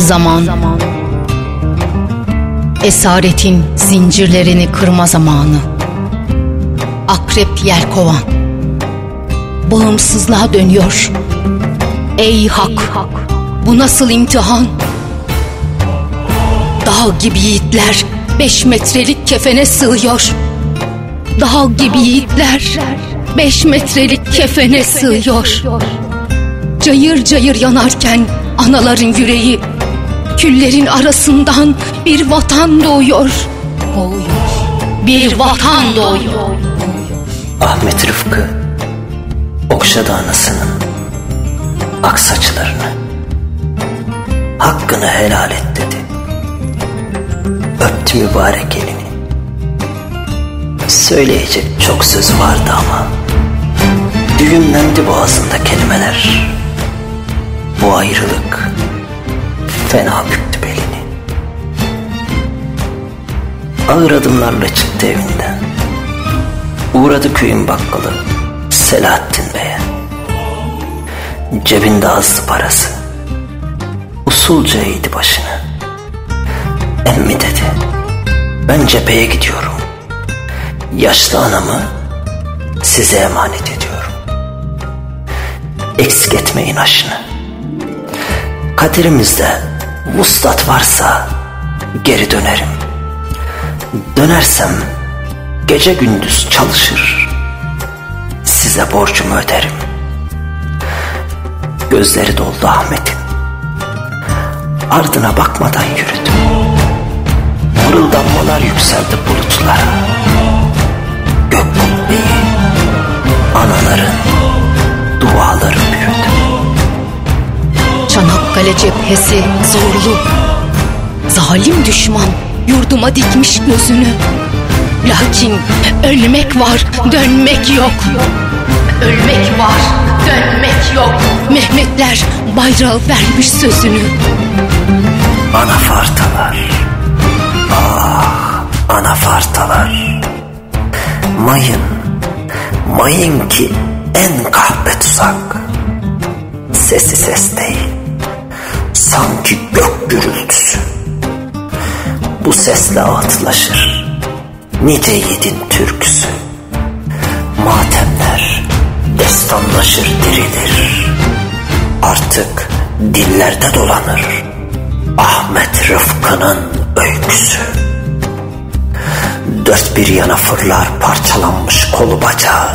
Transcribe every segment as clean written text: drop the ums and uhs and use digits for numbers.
zaman. Esaretin zincirlerini kırma zamanı. Akrep yelkovan bağımsızlığa dönüyor. Ey hak, bu nasıl imtihan? Dağ gibi yiğitler 5 metrelik kefene sığıyor. Dağ gibi yiğitler 5 metrelik kefene sığıyor. Cayır cayır yanarken anaların yüreği, küllerin arasından bir vatan doğuyor. Bir vatan doğuyor. Ahmet Rıfkı okşadı anasının ak saçlarını. Hakkını helal et dedi. Öptü mübarek elini. Söyleyecek çok sözü vardı ama düğümlendi boğazında kelimeler. Bu ayrılık fena büktü belini. Ağır adımlarla çıktı evinden. Uğradı köyün bakkalı Selahattin Bey'e. Cebinde azdı parası. Usulca eğdi başını. Emmi dedi, ben cepheye gidiyorum. Yaşlı anamı size emanet ediyorum. Eksik etmeyin aşını. Kaderimizde vuslat varsa geri dönerim. Dönersem gece gündüz çalışır, size borcumu öderim. Gözleri doldu Ahmet'in. Ardına bakmadan yürüdü. Mırıldanmalar yükseldi bulutlara. Gök kubbeyi anaların duaları büyüdü. Çanakkale cephesi zorlu. Zalim düşman yurduma dikmiş gözünü. Lakin ölmek var, dönmek yok. Ölmek var, dönmek yok. Mehmetler bayrağı vermiş sözünü. Anafartalar, ah anafartalar. Mayın, mayın ki en kahpe tuzak. Sesi ses değil, sanki gök gürültüsü. Bu sesle ağıtlaşır nice yiğidin türküsü. Matemler destanlaşır dirilir. Artık dillerde dolanır Ahmet Rıfkı'nın öyküsü. Dört bir yana fırlar parçalanmış kolu bacağı.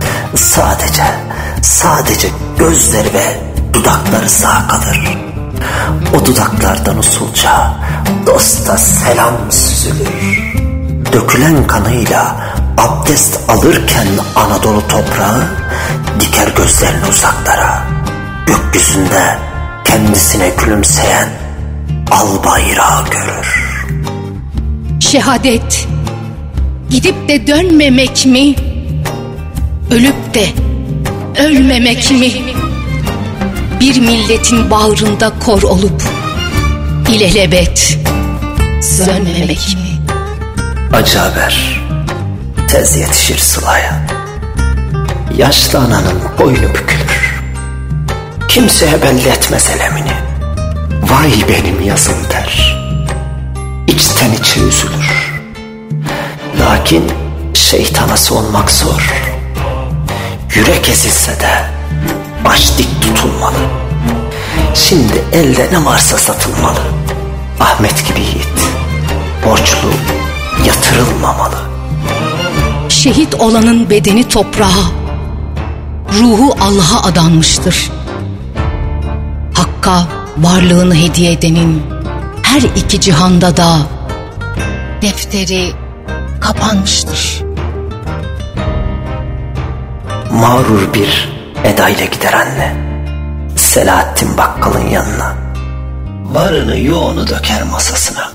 Sadece gözleri ve dudakları sağ kalır. O dudaklardan usulca dosta selam süzülür. Dökülen kanıyla abdest alırken Anadolu toprağı diker gözlerini uzaklara. Gökyüzünde kendisine gülümseyen al bayrağı görür. Şehadet gidip de dönmemek mi? Ölüp de ölmemek mi? Bir milletin bağrında kor olup ilelebet sönmemek mi? Acı haber tez yetişir Sıla'ya. Yaşlı ananın boynu bükülür. Kimseye belli etmez elemini. Vay benim yazım der. İçten içe üzülür. Lakin şeytana sonmak zor. Yürek ezilse de baş dik tutulmalı. Şimdi elde ne varsa satılmalı. Ahmet gibi yiğit borçlu yatırılmamalı. Şehit olanın bedeni toprağa, ruhu Allah'a adanmıştır. Hakka varlığını hediye edenin her iki cihanda da defteri kapanmıştır. Mağrur bir edayla gider anne Selahattin bakkalın yanına. Varını yoğunu döker masasına.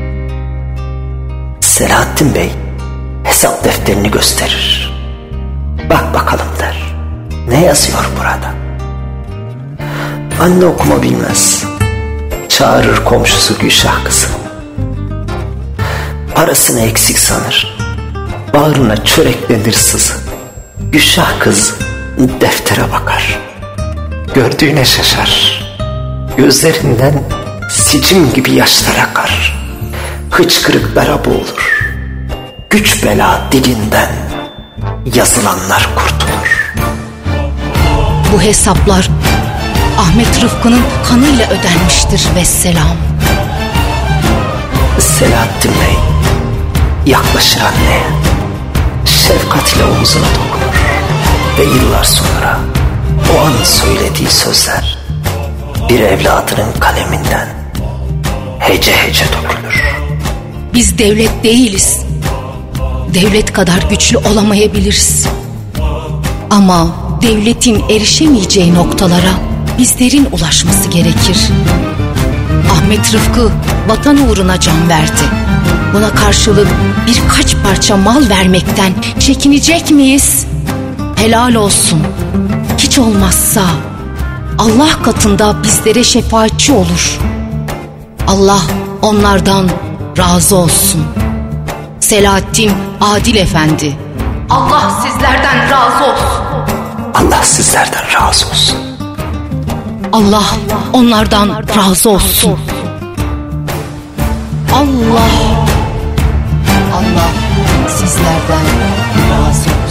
Selahattin Bey hesap defterini gösterir. Bak bakalım der. Ne yazıyor burada? Anne okuma bilmez. Çağırır komşusu Gülşah kızı. Parasını eksik sanır. Bağrına çöreklenir sızı. Gülşah kız deftere bakar. Gördüğüne şaşar. Gözlerinden Sicim gibi yaşlar akar, hıçkırıklara boğulur. Güç bela dilinden yazılanlar kurtulur. Bu hesaplar Ahmet Rıfkı'nın kanıyla ödenmiştir vesselam. Selahattin Bey yaklaşır anneye, şefkat ile omzuna dokunur ve yıllar sonra o an söylediği sözler bir evladının kaleminden hece hece dökülür. Biz devlet değiliz. Devlet kadar güçlü olamayabiliriz. Ama devletin erişemeyeceği noktalara bizlerin ulaşması gerekir. Ahmet Rıfkı vatan uğruna can verdi. Buna karşılık birkaç parça mal vermekten çekinecek miyiz? Helal olsun. Hiç olmazsa Allah katında bizlere şefaatçi olur. Allah onlardan razı olsun. Selahattin Adil Efendi. Allah sizlerden razı olsun. Allah sizlerden razı olsun. Allah onlardan razı olsun. Allah sizlerden razı olsun.